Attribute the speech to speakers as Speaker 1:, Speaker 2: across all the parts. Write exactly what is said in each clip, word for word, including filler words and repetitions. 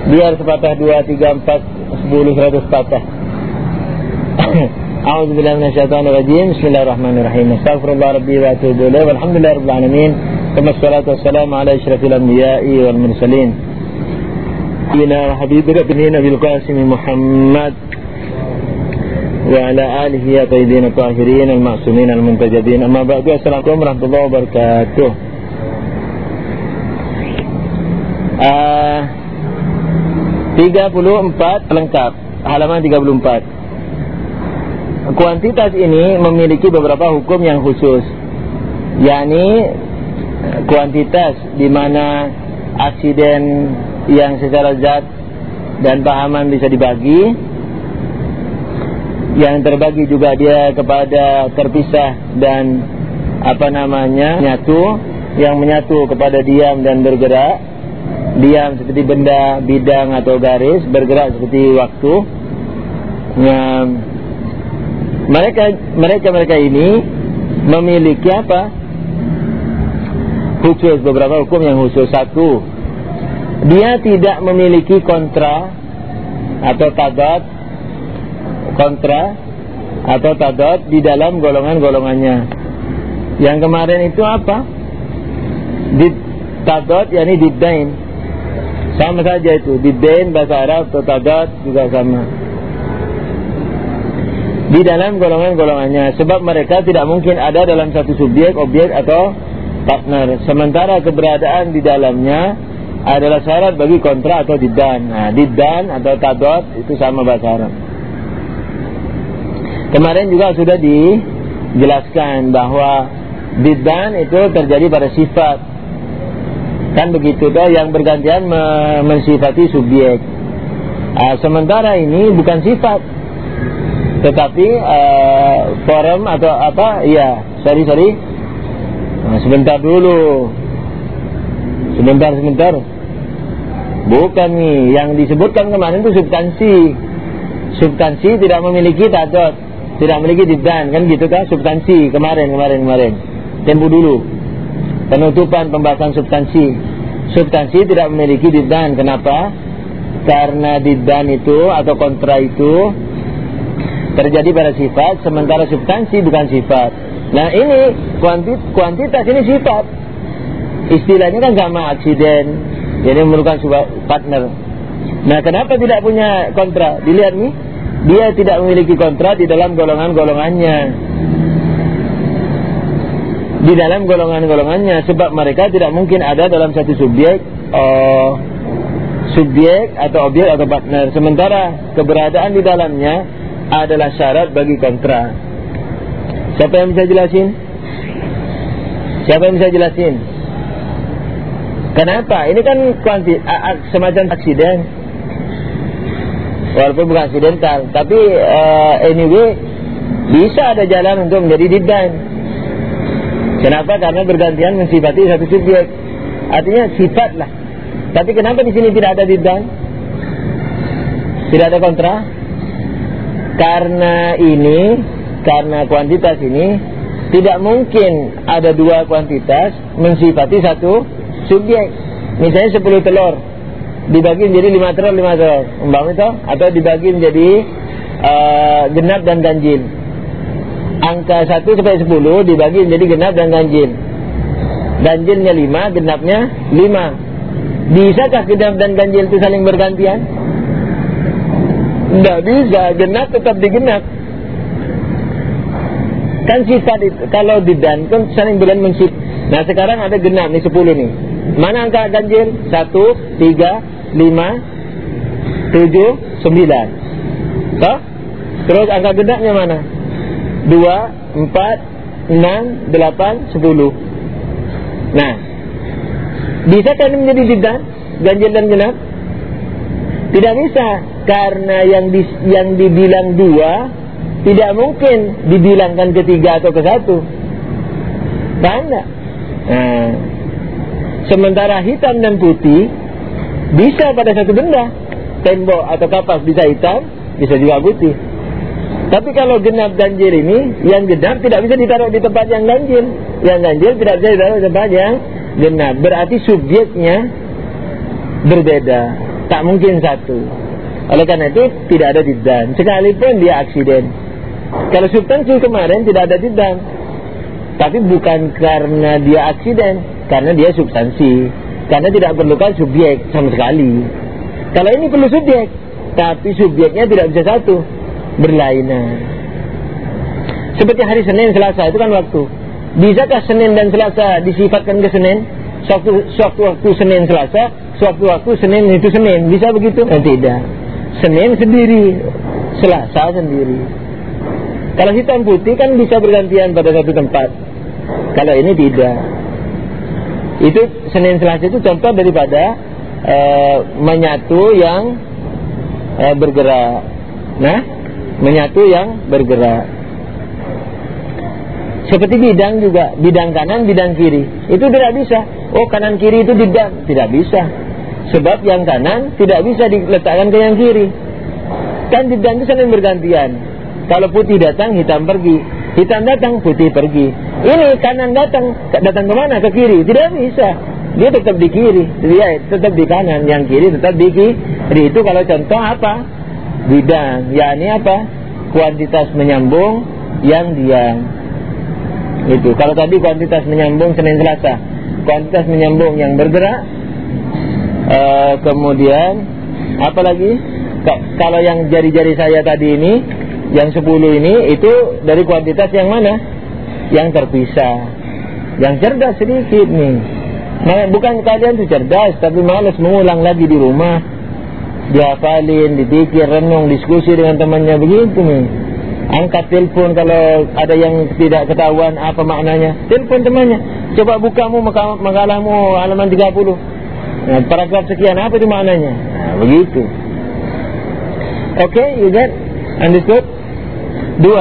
Speaker 1: Biar sepatah, dua, tiga, empat, sepuluh, seratus patah. A'udzubillahi minasyaitonirrajim. Bismillahirrahmanirrahim. Astaghfirullah rabbi wa atubu ilaih. Walhamdulillahirabbil alamin. Wassalatu wassalamu ala asyrafil anbiya'i wal mursalin. Ila habibina Nabil Qasim Muhammad wa ala alihi at-tayyibin at-tahirin al-ma'sumin al-muntajabin. Amma ba'du. Assalamualaikum warahmatullahi wabarakatuh. Uh, tiga puluh empat lengkap, halaman tiga puluh empat. Kuantitas ini memiliki beberapa hukum yang khusus, yakni kuantitas di mana aksiden yang secara zat dan pahaman bisa dibagi, yang terbagi juga dia kepada terpisah dan apa namanya nyatu, yang menyatu kepada diam dan bergerak. Diam seperti benda, bidang atau garis, bergerak seperti waktu. Nah, mereka mereka mereka ini memiliki apa? Khusus, beberapa hukum yang khusus. Satu, dia tidak memiliki kontra atau tadad, kontra atau tadad di dalam golongan-golongannya. Yang kemarin itu apa? Di tadad, yakni diddain. Sama saja itu, diddain bahasa Arab atau tadad juga sama. Di dalam golongan-golongannya, sebab mereka tidak mungkin ada dalam satu subjek, objek atau partner. Sementara keberadaan di dalamnya adalah syarat bagi kontra atau diddan. Nah, diddan atau tadad itu sama bahasa Arab. Kemarin juga sudah dijelaskan bahwa diddan itu terjadi pada sifat. Kan begitu toh, yang bergantian mensifati subjek. Nah, sementara ini bukan sifat, tetapi uh, form atau apa? Iya, sorry sorry. Nah, sebentar dulu, sebentar sebentar. Bukan nih, yang disebutkan kemarin itu substansi. Substansi tidak memiliki tadad, tidak memiliki diddan, kan gitu kan? Substansi kemarin kemarin kemarin. Tempo dulu. Penutupan pembahasan substansi. Substansi tidak memiliki diddan. Kenapa? Karena diddan itu atau kontra itu terjadi pada sifat, sementara substansi bukan sifat. Nah ini kuantit, kuantitas ini sifat. Istilahnya kan sama aksiden, jadi memerlukan partner. Nah kenapa tidak punya kontra? Dilihat nih, dia tidak memiliki kontra di dalam golongan-golongannya. Di dalam golongan-golongannya, sebab mereka tidak mungkin ada dalam satu subjek, oh, subjek atau objek atau partner. Sementara keberadaan di dalamnya adalah syarat bagi kontra. Siapa yang bisa jelasin? Siapa yang bisa jelasin? Kenapa? Ini kan kuanti, semacam aksiden, walaupun bukan aksidental, tapi uh, anyway bisa ada jalan untuk menjadi diddan. Kenapa? Karena bergantian mensifati satu subjek. Artinya sifat lah. Tapi kenapa di sini tidak ada diddan? Tidak ada kontra? Karena ini, karena kuantitas ini tidak mungkin ada dua kuantitas mensifati satu subjek. Misalnya sepuluh telur dibagi menjadi lima telur, lima telur. Umpama itu, atau dibagi menjadi uh, genap dan ganjil. Angka satu sampai sepuluh dibagi menjadi genap dan ganjil. Ganjilnya lima, genapnya lima. Bisakah genap dan ganjil itu saling bergantian? Tidak bisa, genap tetap digenap. Kan sifat itu, kalau diddan kan saling bergantian mensif. Nah sekarang ada genap nih, sepuluh nih. Mana angka ganjil? Satu, tiga, lima, tujuh, sembilan. Toh? Terus angka genapnya mana? Dua, empat, enam, delapan, sepuluh. Nah, bisa kan menjadi diddan, ganjil dan genap? Tidak bisa, karena yang di, yang dibilang dua tidak mungkin dibilangkan ketiga atau ke satu. Tidak. Nah, sementara hitam dan putih bisa pada satu benda. Tembok atau kapas bisa hitam, bisa juga putih. Tapi kalau genap ganjil ini, yang genap tidak bisa ditaruh di tempat yang ganjil, yang ganjil tidak bisa ditaruh di tempat yang genap. Berarti subjeknya berbeda. Tak mungkin satu. Oleh karena itu tidak ada diddan, sekalipun dia aksiden. Kalau substansi kemarin tidak ada diddan, tapi bukan karena dia aksiden, karena dia substansi, karena tidak perlukan subjek sama sekali. Kalau ini perlu subjek, tapi subjeknya tidak bisa satu, berlainan. Seperti hari Senin, Selasa itu kan waktu. Bisakah Senin dan Selasa disifatkan ke Senin? Suatu waktu Senin Selasa, suatu waktu Senin itu Senin, bisa begitu? Eh, tidak. Senin sendiri, Selasa sendiri. Kalau hitam putih kan bisa bergantian pada satu tempat. Kalau ini tidak. Itu Senin Selasa itu contoh daripada uh, menyatu yang uh, bergerak. Nah, menyatu yang bergerak. Seperti bidang juga, bidang kanan, bidang kiri. Itu tidak bisa. Oh, kanan kiri itu bidang, tidak bisa. Sebab yang kanan tidak bisa diletakkan ke yang kiri. Kan bidang itu saling bergantian. Kalau putih datang, hitam pergi. Hitam datang, putih pergi. Ini kanan datang, datang ke mana? Ke kiri. Tidak bisa. Dia tetap di kiri, dia tetap di kanan. Yang kiri tetap di kiri. Itu kalau contoh apa? Bidang. yakni apa? Kuantitas menyambung yang diam. Itu. Kalau tadi kuantitas menyambung Senin Selasa, kuantitas menyambung yang bergerak. uh, Kemudian apa lagi? K- Kalau yang jari-jari saya tadi ini, yang sepuluh ini, itu dari kuantitas yang mana? Yang terpisah. Yang cerdas sedikit nih. Bukan kalian tuh cerdas, tapi malas mengulang lagi di rumah. Dihafalin, dipikir, renung, diskusi dengan temannya, begitu nih. Angkat telepon kalau ada yang tidak ketahuan apa maknanya. Telepon temannya. Coba bukamu makalahmu halaman tiga puluh. Nah, paragraf sekian, apa itu maknanya? Nah, begitu. Oke, okay, you get? Understood? Dua.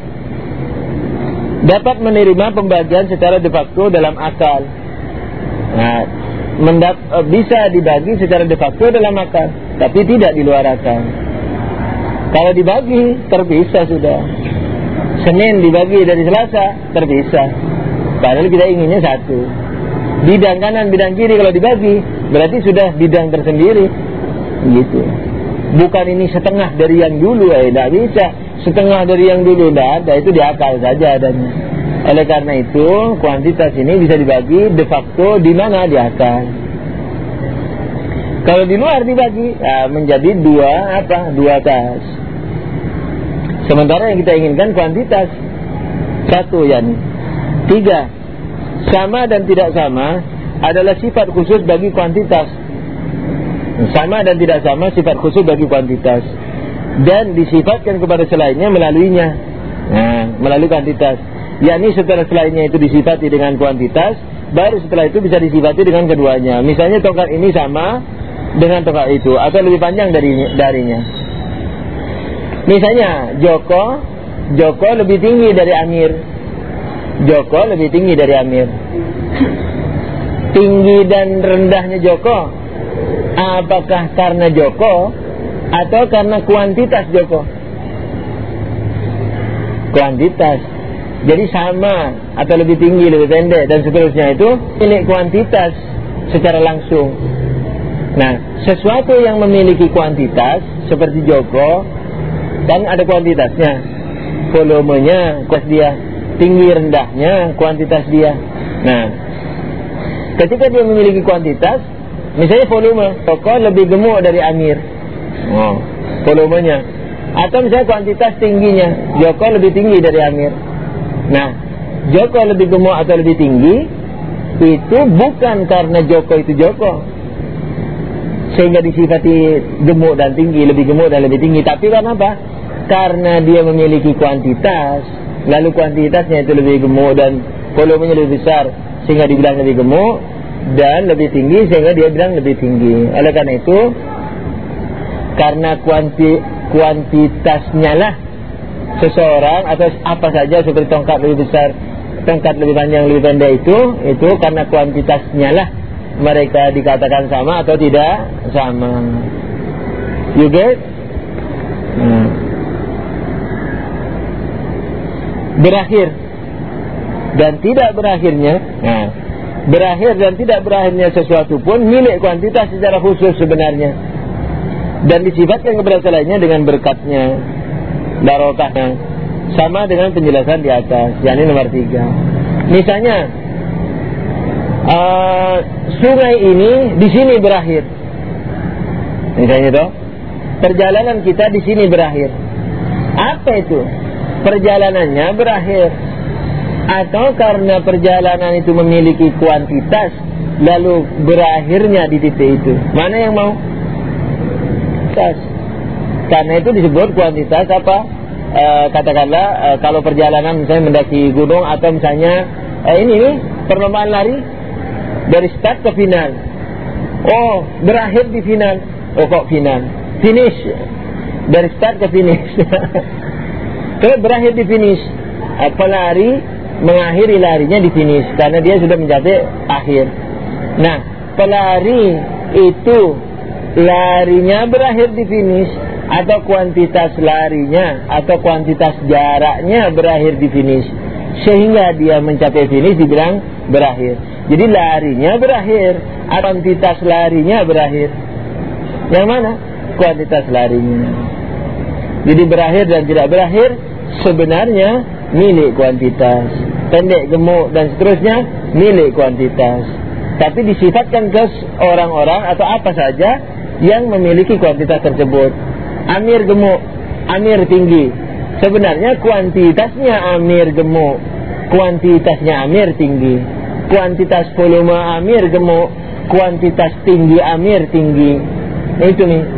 Speaker 1: Dapat menerima pembagian secara de facto dalam akal. Nah, mendap, bisa dibagi secara de facto dalam akal, tapi tidak di luar akal. Kalau dibagi, terpisah sudah. Senin dibagi dari Selasa, terpisah. Padahal kita inginnya satu. Bidang kanan, bidang kiri kalau dibagi, berarti sudah bidang tersendiri. Gitu. Bukan ini setengah dari yang dulu, eh, tidak bisa. Setengah dari yang dulu, tidak ada. Itu di akal saja adanya. Oleh karena itu, kuantitas ini bisa dibagi de facto di mana? Di akal. Kalau di luar dibagi, ya, menjadi dua apa? Dua kas. Sementara yang kita inginkan kuantitas satu, yani. Tiga, sama dan tidak sama adalah sifat khusus bagi kuantitas. Sama dan tidak sama sifat khusus bagi kuantitas, dan disifatkan kepada selainnya melaluinya. Nah, melalui kuantitas. Yakni setelah selainnya itu disifati dengan kuantitas, baru setelah itu bisa disifati dengan keduanya. Misalnya tongkat ini sama dengan tongkat itu, atau lebih panjang dari darinya. Misalnya Joko, Joko lebih tinggi dari Amir. Joko lebih tinggi dari Amir. Tinggi dan rendahnya Joko, apakah karena Joko atau karena kuantitas Joko? Kuantitas. Jadi sama atau lebih tinggi, lebih pendek dan seterusnya itu milik kuantitas secara langsung. Nah, sesuatu yang memiliki kuantitas seperti Joko kan ada kuantitasnya, volumenya, kuantitas dia, tinggi rendahnya, kuantitas dia. Nah, ketika dia memiliki kuantitas, misalnya volume, Joko lebih gemuk dari Amir, oh, volumenya. Atau misalnya kuantitas tingginya, Joko lebih tinggi dari Amir. Nah, Joko lebih gemuk atau lebih tinggi, itu bukan karena Joko itu Joko sehingga disifati gemuk dan tinggi, lebih gemuk dan lebih tinggi, tapi karena apa? Karena dia memiliki kuantitas, lalu kuantitasnya itu lebih gemuk dan volumenya lebih besar sehingga dibilang lebih gemuk, dan lebih tinggi sehingga dia bilang lebih tinggi. Oleh karena itu, karena kuanti, kuantitasnya lah seseorang atau apa saja seperti tongkat lebih besar, tongkat lebih panjang, lebih pendek, itu itu karena kuantitasnya lah mereka dikatakan sama atau tidak sama. You get? Hmm. Berakhir dan tidak berakhirnya. Nah, berakhir dan tidak berakhirnya sesuatu pun milik kuantitas secara khusus sebenarnya. dan disifatkan kepada selainnya dengan berkatnya, barokahnya, sama dengan penjelasan di atas, yakni nomor tiga. Misalnya uh, sungai ini di sini berakhir, misalnya toh, perjalanan kita di sini berakhir. Apa itu? Perjalanannya berakhir, atau karena perjalanan itu memiliki kuantitas lalu berakhirnya di titik itu? Mana yang mau? Kuantitas. Karena itu disebut kuantitas apa? E, katakanlah e, kalau perjalanan misalnya mendaki gunung atau misalnya e, ini nih perlombaan lari dari start ke final. Oh, berakhir di final. Oh, kok final? Finish. Dari start ke finish. Terus berakhir di finish. E, pelari mengakhiri larinya di finish karena dia sudah mencapai akhir. Nah, pelari itu larinya berakhir di finish, atau kuantitas larinya atau kuantitas jaraknya berakhir di finish sehingga dia mencapai finish dibilang berakhir. Jadi larinya berakhir, kuantitas larinya berakhir. Yang mana? Kuantitas larinya. Jadi berakhir dan tidak berakhir sebenarnya milik kuantitas. Pendek, gemuk dan seterusnya milik kuantitas. Tapi disifatkan ke orang-orang atau apa saja yang memiliki kuantitas tersebut. Amir gemuk, Amir tinggi. Sebenarnya kuantitasnya Amir gemuk, kuantitasnya Amir tinggi. Kuantitas volume Amir gemuk, kuantitas tinggi Amir tinggi. Nah, itu nih.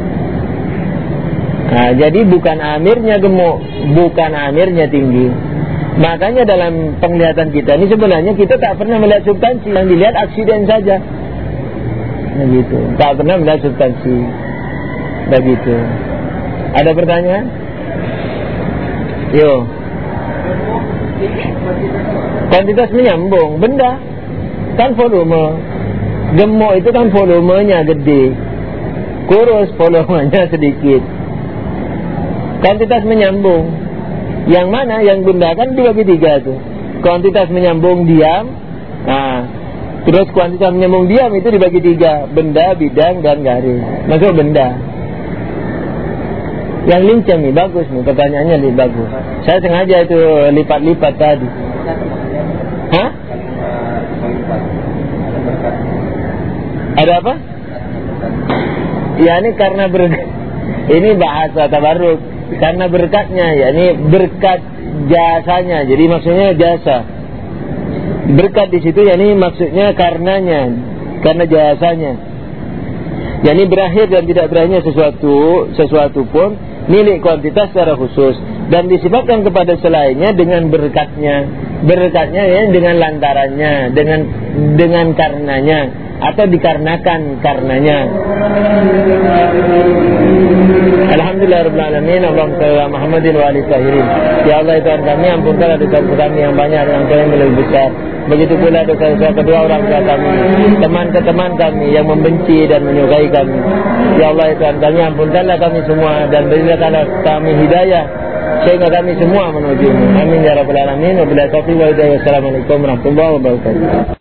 Speaker 1: Nah, jadi bukan Amirnya gemuk, bukan Amirnya tinggi. Makanya dalam penglihatan kita ini sebenarnya kita tak pernah melihat substansi, yang dilihat aksiden saja. Nah gitu, tak pernah melihat substansi. Begitu. Ada pertanyaan? Yo. Kuantitas menyambung benda, kan volume. Gemuk itu kan volumenya gede, kurus volumenya sedikit. Kuantitas menyambung. Yang mana? Yang benda kan dibagi tiga tuh. Kuantitas menyambung diam. Nah, terus kuantitas menyambung diam itu dibagi tiga. Benda, bidang, dan garis. Masuk benda. Yang lincah nih, bagus nih. Pertanyaannya lebih bagus. Saya sengaja itu lipat-lipat tadi. Hah? Ada apa? Ya ini karena ber... Ini bahasa tabarruk. Karena berkatnya, ya ini berkat jasanya. Jadi maksudnya jasa. Berkat di situ, ya ini maksudnya karenanya, karena jasanya. Ya ini berakhir dan tidak berakhirnya sesuatu, sesuatu pun milik kuantitas secara khusus dan disifatkan kepada selainnya dengan berkatnya. Berkatnya ya dengan lantarannya, dengan dengan karenanya atau dikarenakan karenanya. Alhamdulillahirabbil alamin. Allahumma shalli ala Muhammadin wa ali tahirin. Ya Allah, Tuhan kami, ampunkanlah dosa-dosa kami yang banyak dan yang lebih besar. Begitu pula dosa-dosa kedua orang tua kami, teman ke teman kami yang membenci dan menyukai kami. Ya Allah, Tuhan kami, ampunkanlah kami semua dan berilah kami hidayah sehingga kami semua menuju-Mu. Amin ya rabbal alamin. Wabillahi taufiq wal hidayah. Wassalamualaikum warahmatullahi wabarakatuh.